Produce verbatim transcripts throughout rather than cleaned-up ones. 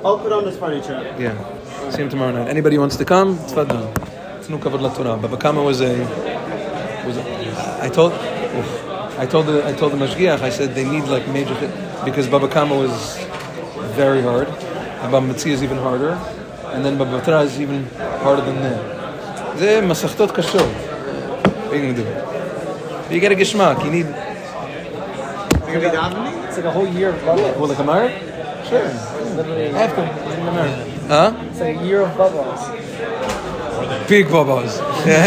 I'll put on this furniture. Yeah. See him tomorrow night. Anybody wants to come? Tfaddal. Tnu kavod laTorah. Baba Kama was a was a, I told oof, I told the I told the mashgiach, I said they need like major because Baba Kama was very hard. And Baba Metzia is even harder. And then Baba Batra is even harder than that. זה מסכתות קשות. What are you going to do? You get a geshmak. You need... It's like a whole year of bubbles. Well, like a Gemara? Sure. Literally. After. Huh? It's like a year of bubbles. Big bubbles.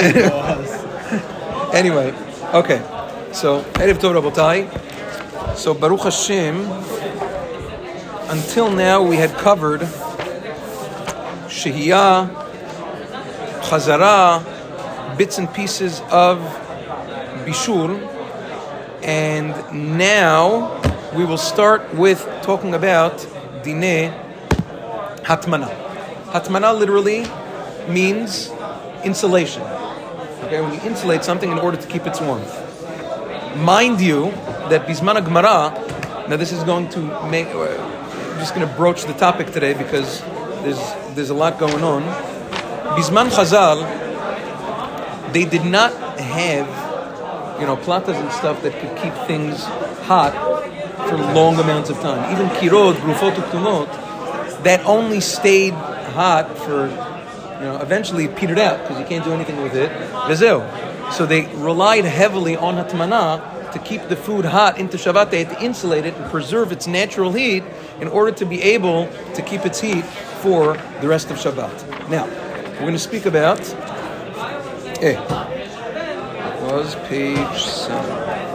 Anyway, okay. So, Erev Tov Rabotai. So, Baruch Hashem, until now we had covered Shehiyah, Chazara, bits and pieces of Bishul, and now we will start with talking about Dineh Hatmana. Hatmana literally means insulation. Okay, when you insulate something in order to keep its warmth. Mind you that Bizman Gemara, now this is going to make, I'm just going to broach the topic today because there's there's a lot going on. Bizman Chazal, they did not have, you know, platas and stuff that could keep things hot for long amounts of time. Even kirod, grufot, uktumot, that only stayed hot for, you know, eventually it petered out because you can't do anything with it. Vezeu. So they relied heavily on hatmana to keep the food hot into Shabbat. They had to insulate it and preserve its natural heat in order to be able to keep its heat for the rest of Shabbat. Now, we're going to speak about Eh, was page seven.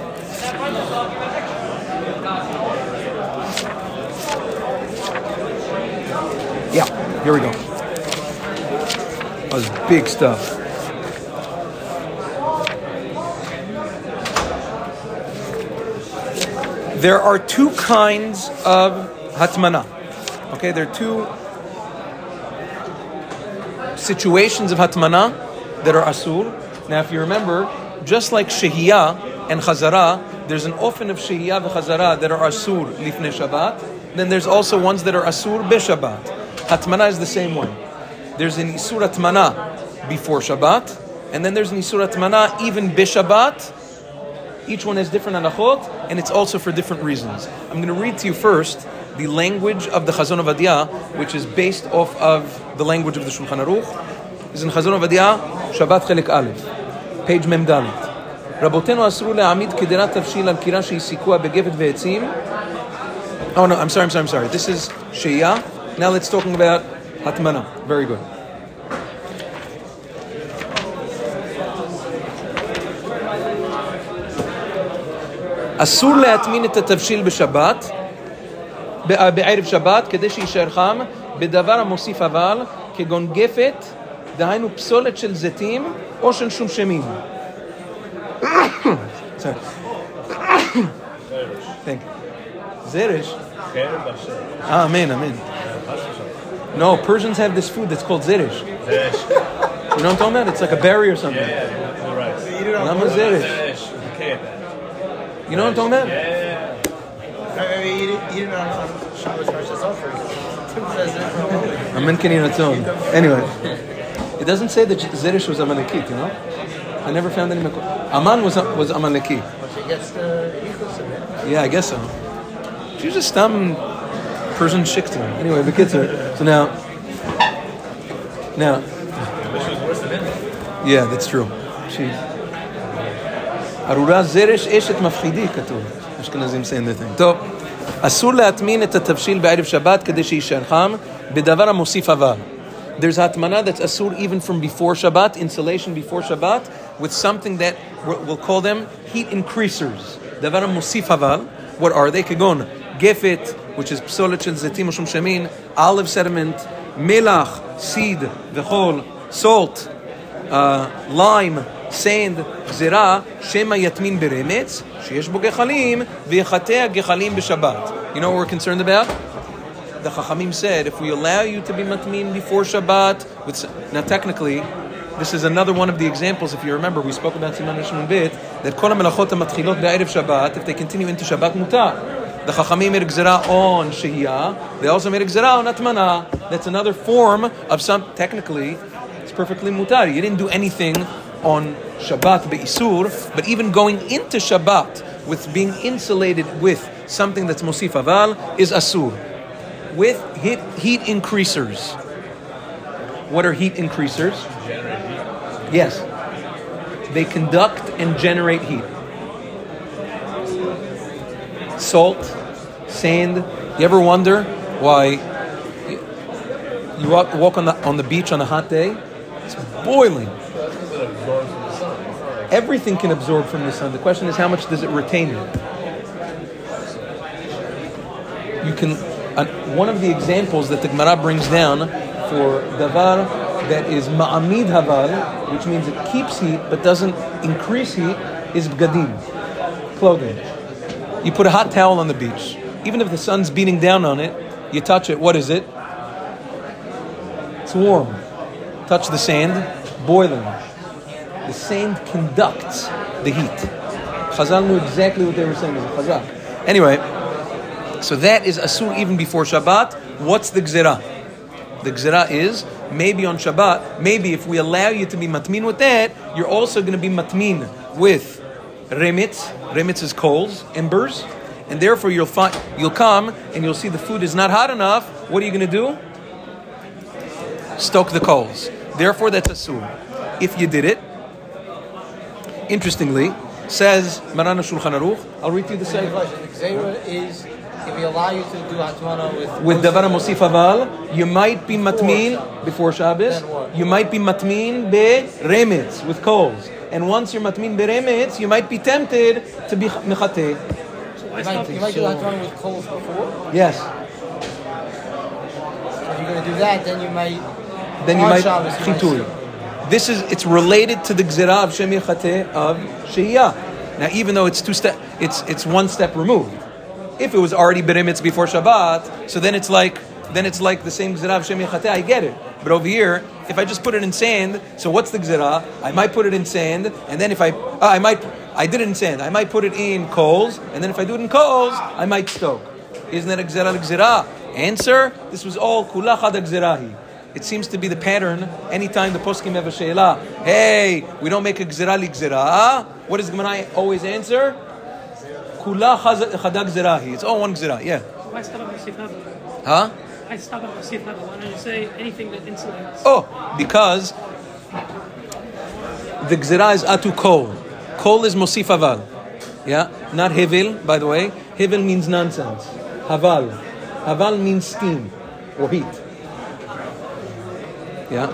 Yeah, here we go. That was big stuff. There are two kinds of hatmana. Okay, there are two situations of hatmana that are asur. Now, if you remember, just like shehiyah and chazara, there's an often of shehiyah and chazara that are asur lifnei Shabbat. Then there's also ones that are asur be-Shabbat. Hatmana is the same one. There's an isur hatmana before Shabbat, and then there's an isur hatmana even be-Shabbat. Each one has different halachot, and it's also for different reasons. I'm going to read to you first the language of the Chazon Ovadia, which is based off of the language of the Shulchan Aruch. It's in Chazon Ovadia, Shabbat Chelik Aleph, page Mem Dalet. Rabotenu asru le'amid kederat tavshil al kira she'isikua begevet ve'etzim. Oh no, I'm sorry, I'm sorry, I'm sorry. This is Shehiyah. Now let's talking about Hatmana. Very good. אסור להטמין את התבשיל בשבת, בערב שבת, כדי שישאר חם, בדבר המוסיף אבל, כגון גפת, דהיינו פסולת של זיתים, או של שומשמים. זרש. Ah, amen, amen. No, Persians have this food that's called zerish. You know what I'm talking about? It's like a berry or something. Yeah, yeah, you're right. Lama zerish. You know what I'm talking about? Yeah, yeah. I mean, you didn't know Shabbos Rosh Amen Keninatzon. Anyway, it doesn't say that Zerish was Amalekite, you know? I never found any Makor. Aman was was Amalekite. She gets the equals in it. Yeah, I guess so. She's just some Persian shikter. Anyway, the kids are. So now, now. She was worse than it. Yeah, that's true. She. ארורה זרש אשת מפחידי כתוב. אשכנזים saying the thing. טוב, אסור להטמין את התבשיל בערב שבת כדי שישאר חם, בדבר המוסיף אבל. There's hatmana that's asur even from before Shabbat, insulation before Shabbat, with something that we'll call them heat increasers. דבר המוסיף אבל, what are they? כגון גפת, which is פסולת של זיתים ושומשמים, olive sediment, מלח, seed, וחול, salt, uh, lime, sand, גזירה, שמא יטמין ברמץ, שיש בו גחלים, ויחטא גחלים בשבת. You know what we're concerned about? The Chachamim said, if we allow you to be matmin before Shabbat, with, now technically, this is another one of the examples, if you remember, we spoke about Siman Rishon Bit, that kol ha-melachot ha-matchilot be'erev Shabbat, if they continue into Shabbat mutar. The Chachamim made a gzera on Shehiyah. They also made a gzera on Atmana. That's another form of some, technically, it's perfectly mutar. You didn't do anything on Shabbat be'isur, but even going into Shabbat with being insulated with something that's mosif aval is asur. With heat, heat increasers. What are heat increasers? Yes. They conduct and generate heat. Salt, sand. You ever wonder why you walk, walk on the on the beach on a hot day? It's boiling. Everything can absorb from the sun. The question is, how much does it retain? You can. Uh, one of the examples that the Gemara brings down for davar that is ma'amid haval, which means it keeps heat but doesn't increase heat, is bgadim, clothing. You put a hot towel on the beach. Even if the sun's beating down on it, you touch it, what is it? It's warm. Touch the sand, boiling. The sand conducts the heat. Chazal knew exactly what they were saying. Chazal. Anyway, so that is asur even before Shabbat. What's the gzera? The gzera is, maybe on Shabbat, maybe if we allow you to be matmin with that, you're also going to be matmin with remitz. Remitz is coals, embers, and therefore you'll find you'll come and you'll see the food is not hot enough. What are you going to do? Stoke the coals. Therefore, that's asur. If you did it, interestingly, says Maran Shulchan Aruch. I'll read you the same. The gzera is if we allow you to do hatmana with with davar mosif aval, you might be matmin before Shabbos. You might be matmin be remitz with coals. And once you're matmin beremetz, you might be tempted to be mechateh. You might, you might do hatmana with coals before. Yes. So if you're going to do that, then you might. Then you on might Shabbos, you might chitui. This is it's related to the gzera of shem yechateh of shehiyah. Now, even though it's two step, it's it's one step removed. If it was already beremetz before Shabbat, so then it's like then it's like the same gzera of shem yechateh. I get it. But over here, if I just put it in sand, so what's the gzera? I might put it in sand, and then if I, uh, I might, I did it in sand. I might put it in coals, and then if I do it in coals, I might stoke. Isn't that a gzera gzera? Answer: this was all kula chad gzerahi. It seems to be the pattern. Anytime the poskim have a sheila, hey, we don't make a gzera li gzera. What does Gemara always answer? Kula chad gzerahi. It's all one gzera. Yeah. Why stop at Mosif Haba? Huh? Why stop at Mosif Haba? Why don't you say anything that insulates? Oh, because the gzera is atu kol. Kol is mosif aval. Yeah? Not hevil, by the way. Hevil means nonsense. Haval. Haval means steam or heat. Yeah?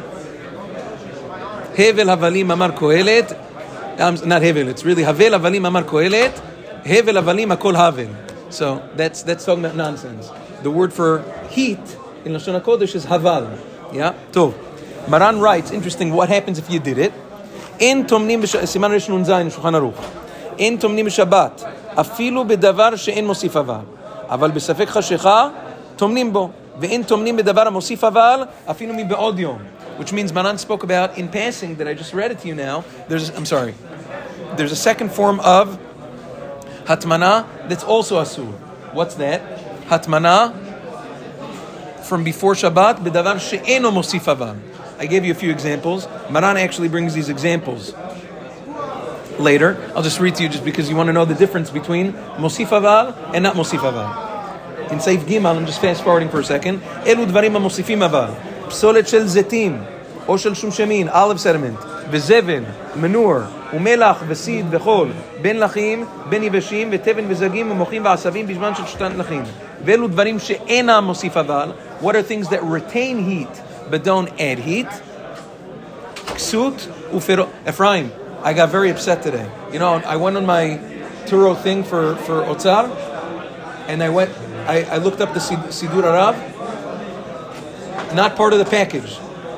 Hevel havalim amar kohelet. Um, not hevel, it's really havel havalim amar kohelet. Hevel havalim akol havel. So that's that's talking about nonsense. The word for heat in Lashon HaKodesh is haval. Yeah? Tov. Maran writes, interesting, what happens if you did it? In tomnim siman resh nun zayin Shulchan Aruch. In tomnim b'Shabbat afilu b'davar she'en mosif aval. Aval b'safek chashecha tomnim bo. Ve'in tomnim b'davar mosif aval afilu mi be'od yom. Which means Maran spoke about in passing that I just read it to you now. There's, I'm sorry. There's a second form of hatmana that's also asur. What's that? Hatmana from before Shabbat b'davar she'eno mosif aval. I gave you a few examples. Maran actually brings these examples later. I'll just read to you just because you want to know the difference between mosif aval and not mosif aval. In Seif Gimel, I'm just fast forwarding for a second. Elu dvarim mosifim aval. Psolet shel zetim, או של שום שמין, olive sediment, וזבל, manure, ומלח, וסיד, וחול, בין לחים, בין יבשים, ותבן וזגים, ומוחים ועשבים, בזמן של שתן לחים. ואלו דברים שאינם מוסיף אבל, what are things that retain heat, but don't add heat? Ksut, ufero. Ephraim, I got very upset today. You know, I went on my Turo thing for, for Otzar, and I went, I, I looked up the Sidur Arav, not part of the package.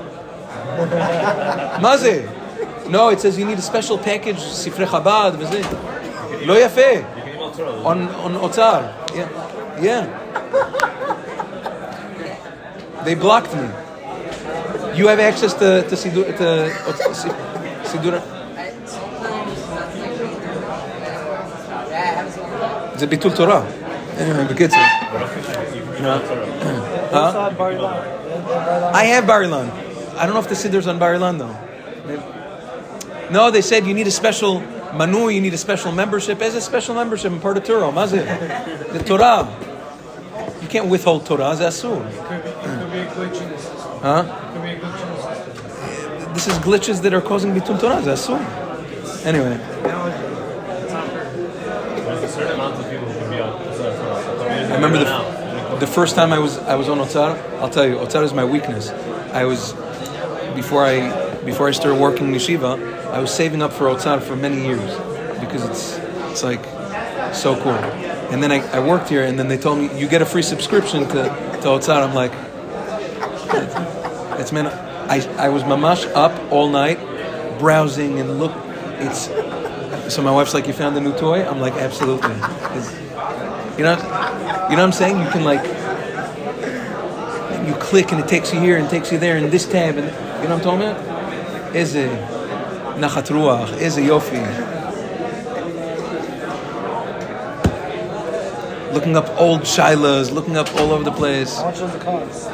Maze. No, it says you need a special package, Sifrei Chabad, v'zeh. Lo yafeh. On on Otzar. Yeah. Yeah. They blocked me. You have access to to Sidur to Sidur. It's a Bitul Torah. Anyway, but kids. Huh? I have Barilan. I don't know if the Sidur's on Barilan though. Maybe. No, they said you need a special manu, you need a special membership. As a special membership in part of Torah. Mazir. The Torah. You can't withhold Torah. That's asur. It could be a glitch in the system. Huh? It could be a glitch in the system. This is glitches that are causing bittul Torah. That's asur. Anyway. There's a certain amount of people who can be on. I remember the, the first time I was I was on Otzar. I'll tell you, Otzar is my weakness. I was before I before I started working in yeshiva. I was saving up for Otzar for many years because it's it's like so cool. And then I, I worked here, and then they told me you get a free subscription to to Otzar. I'm like, it's man. I I was mamash up all night browsing and look. It's so my wife's like, you found a new toy? I'm like, absolutely. It's, you know, you know what I'm saying? You can like, you click and it takes you here and takes you there in this tab, and you know what I'm talking about? Is a nachat ruach, is a yofi. Looking up old shilas, looking up all over the place. How much does it cost?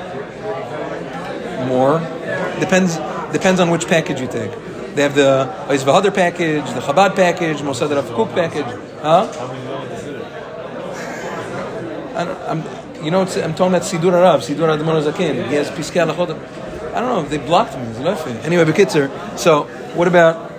More. Depends depends on which package you take. They have the Ois V'Hader package, the Chabad package, Mosad Rav Kook package. Huh? I don't, I'm, you know, it's, I'm talking about Sidur Arav, Sidur Admon Zaken. He has Piskei Halachot. I don't know if they blocked me. Anyway, Bekitzer. So, what about?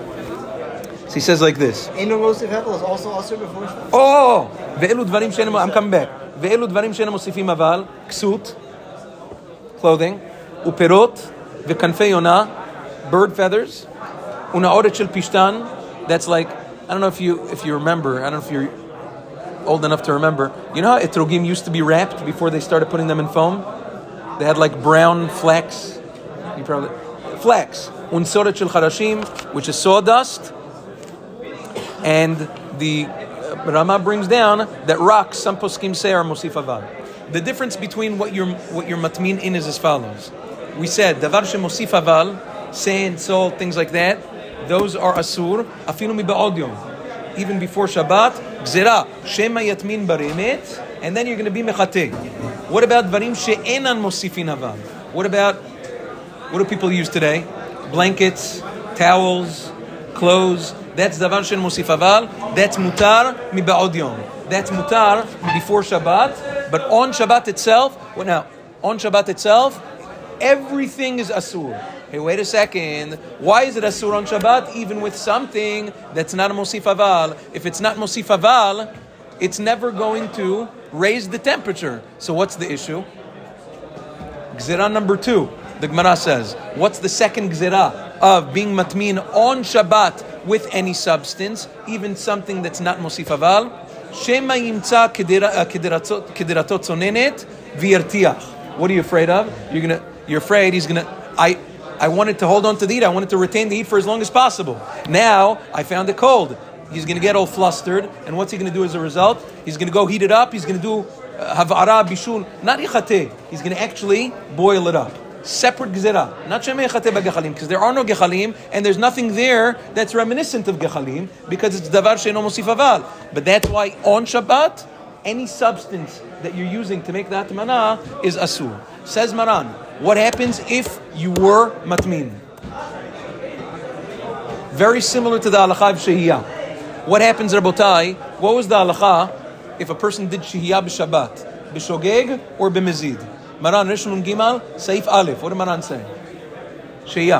So he says like this. Eno Mosif Hevel is also also before. Oh, ve'elu dvarim she'en. I'm coming back. Ve'elu dvarim she'en mosifim aval ksut, clothing, uperot, ve'kanfei yonah, bird feathers, unaoret shel pishtan. That's like, I don't know if you if you remember. I don't know if you're old enough to remember. You know how etrogim used to be wrapped before they started putting them in foam? They had like brown flax. You probably flax. Unsoret shel charashim, which is sawdust, and the uh, Rama brings down that rocks. Some poskim say are mosif aval. The difference between what you're what you're matmin in is as follows. We said davar she mosif aval, sand, salt, things like that. Those are asur. Afilu mi ba'od yom. Even before Shabbat, gzera shema yatmin barimet, and then you're going to be mechateh. What about dvarim she'enan mosifin aval? What about what do people use today? Blankets, towels, clothes. That's davar she'en mosif aval. That's mutar mi ba'od yom. That's mutar before Shabbat, but on Shabbat itself. What now? On Shabbat itself, everything is asur. Hey, wait a second. Why is it asur on Shabbat, even with something that's not a mosif aval? If it's not mosif aval, it's never going to raise the temperature. So what's the issue? Gzera number two. The Gemara says, what's the second gzera of being matmin on Shabbat with any substance, even something that's not mosif aval? Shema yimtza kediratot zonenet v'yertiach. What are you afraid of? You're gonna. You're afraid he's gonna. I. I wanted to hold on to the heat. I wanted to retain the heat for as long as possible. Now, I found it cold. He's going to get all flustered. And what's he going to do as a result? He's going to go heat it up. He's going to do havara, bishul. Not yichateh. He's going to actually boil it up. Separate gzera. Not shemei yichateh b'gechalim. Because there are no gechalim. And there's nothing there that's reminiscent of gechalim. Because it's davar she'eno mosif aval. But that's why on Shabbat, any substance that you're using to make the atmana is asur. Says Maran. What happens if you were matmin? Very similar to the halacha of shehiyah. What happens, Rabotai? What was the halacha if a person did shehiyah b'Shabbat? B'shogeg or b'mezid? Maran, Rishon Nun Gimal, Saif Aleph. What did Maran say? Shehiyah.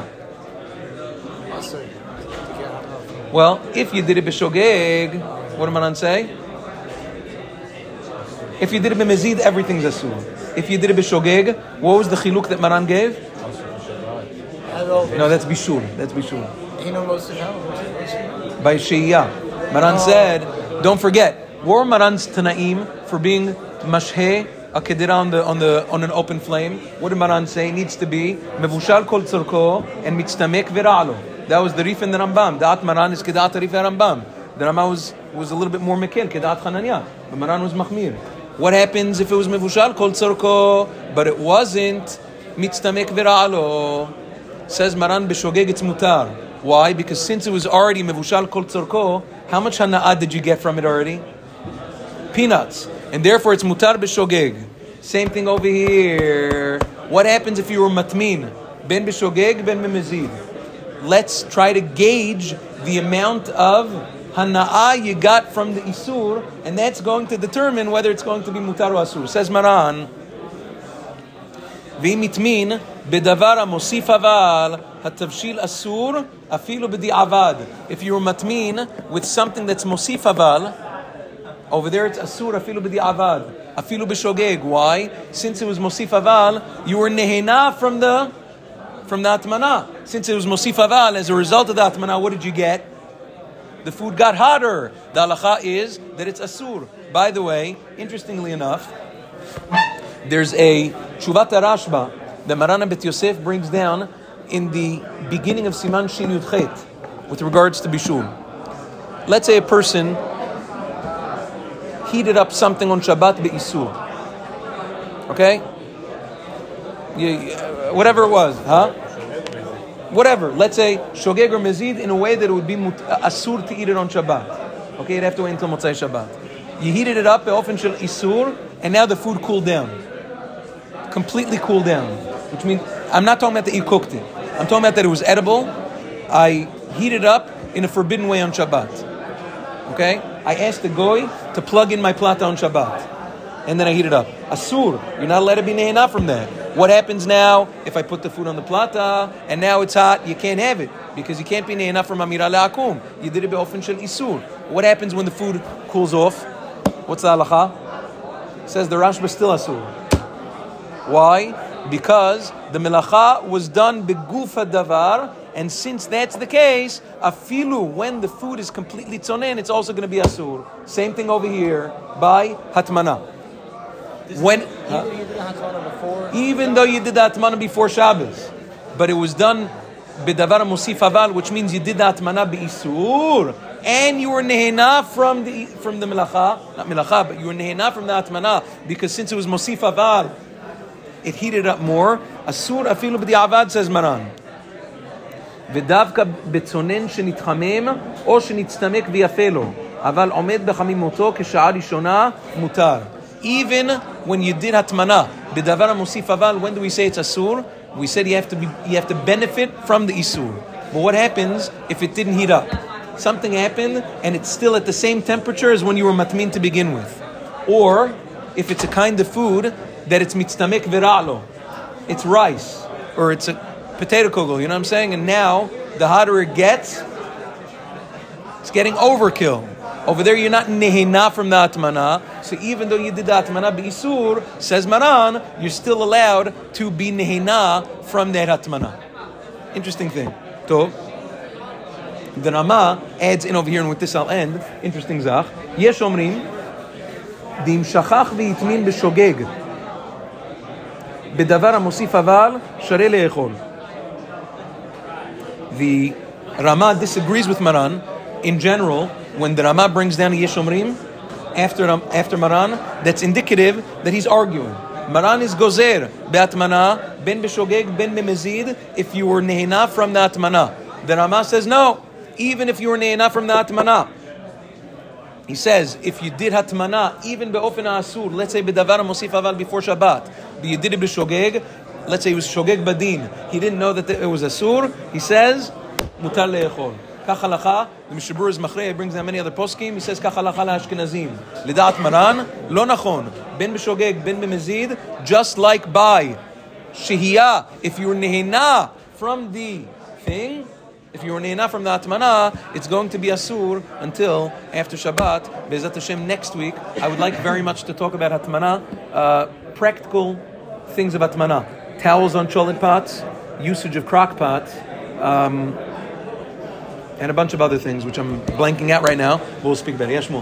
Well, if you did it b'shogeg, what did Maran say? If you did it b'mezid, everything's asur. If you did it b'shogeg, what was the chiluk that Maran gave? No, that's bishul. That's bishul. By shehiyah. Maran said, don't forget, what were Maran's tanaim for being mashhe, a kedira on the on the on an open flame? What did Maran say? It needs to be mevushal kol tzorko and mitztamek v'ra'alo. That was the rif in the Rambam. Da'at Maran is kedat rif Rambam. The Rambam was was a little bit more mekil, kedat Chananya. But Maran was machmir. What happens if it was mevushal kol tzorko, but it wasn't mitztamek v'ra'alo? Says Maran b'shogeg it's mutar. Why? Because since it was already mevushal kol tzorko, how much hana'ah did you get from it already? peanuts, and therefore it's mutar b'shogeg. Same thing over here. What happens if you were matmin? Ben b'shogeg, ben b'mezid. Let's try to gauge the amount of hana'ah you got from the isur, and that's going to determine whether it's going to be mutar or asur. Says Maran, ואם מתמין בדבר המוסיף אבל התבשיל אסור אפילו בדיעבד. If you were matmin with something that's מוסיף אבל, over there it's asur אפילו בדיעבד, אפילו בשוגג. Why? Since it was מוסיף אבל, you were nehena from the from the atmana. Since it was mosif aval, as a result of the atmana, what did you get? The food got hotter. The halacha is that it's asur. By the way, interestingly enough, there's a Shuvat Rashba that Marana Bet Yosef brings down in the beginning of Siman Shin Yud Chet with regards to Bishul. Let's say a person heated up something on Shabbat be'isur. Okay? You, uh, whatever it was, huh? Whatever. Let's say shogeg or mezid in a way that it would be mut- asur to eat it on Shabbat. Okay, you'd have to wait until Motzai Shabbat. You heated it up, often shel isur, and now the food cooled down. Completely cooled down. Which means, I'm not talking about that you cooked it. I'm talking about that it was edible. I heated it up in a forbidden way on Shabbat. Okay? I asked the goy to plug in my plata on Shabbat. And then I heat it up. Asur. You're not allowed to be nehena from that. What happens now if I put the food on the plata and now it's hot? You can't have it because you can't be nehena from amira le'akum. You did it be'ofen shel isur. What happens when the food cools off? What's the halacha? It says the Rashba still asur. Why? Because the melacha was done begufa davar, and since that's the case, afilu when the food is completely tzonen, it's also going to be asur. Same thing over here by hatmana. When huh? Even, you did the hatmana before, even though you did the hatmana before Shabbos, but it was done bedavar musif aval, which means you did the hatmana beisur, and you were nehena from the from the melacha, not melacha, but you were nehena from the hatmana because since it was musif aval, it heated up more. Asur afilu b'di'avad, says Maran. ודווקא בצונן שנתחמם או שנצטמק ויפה לו, אבל עומד בחמימותו כשעה ראשונה מותר. Even when you did hatmana, b'davar musif aval, when do we say it's asur? We said you have to be, you have to benefit from the isur. But what happens if it didn't heat up? Something happened and it's still at the same temperature as when you were matmin to begin with. Or if it's a kind of food that it's mitztamek vira'lo, it's rice or it's a potato kugel, you know what I'm saying? And now the hotter it gets, it's getting overkill. Over there, you're not nehena from the atmana. So even though you did the atmana b'isur, says Maran, you're still allowed to be nehena from that atmana. Interesting thing. Tov. The Rama adds in over here, and with this I'll end. Interesting zach. Yesh omrim, dim shachach v'yitmin b'shogeg, b'davar ha'mosif aval, sharei le'echol. The Rama disagrees with Maran in general. When the Rama brings down a Yeshomrim after after Maran, that's indicative that he's arguing. Maran is gozer be'atmana ben b'shogeg ben b'mezid if you were nehena from the atmana. The Rama says no, even if you were nehena from the atmana. He says if you did hatmana even be'ofen asur, let's say bedavar mosif aval before Shabbat, but you did it b'shogeg. Let's say it was shogeg badin. He didn't know that it was asur. He says mutar le'echol. Kach halacha, the Mishabur is Machrei, brings down many other poskim. He says, Kach halacha la'ashkenazim. Lidat Maran, lo nachon. Ben b'shogeg, ben b'mezid, just like by shehiyah. If you were nehena from the thing, if you were nehena from the atmana, it's going to be asur until after Shabbat. Be'ezat Hashem, next week, I would like very much to talk about atmana, uh, practical things of atmana. Towels on cholent pots, usage of crock pots, um, and a bunch of other things which I'm blanking out right now. We'll speak about it. Yashmo.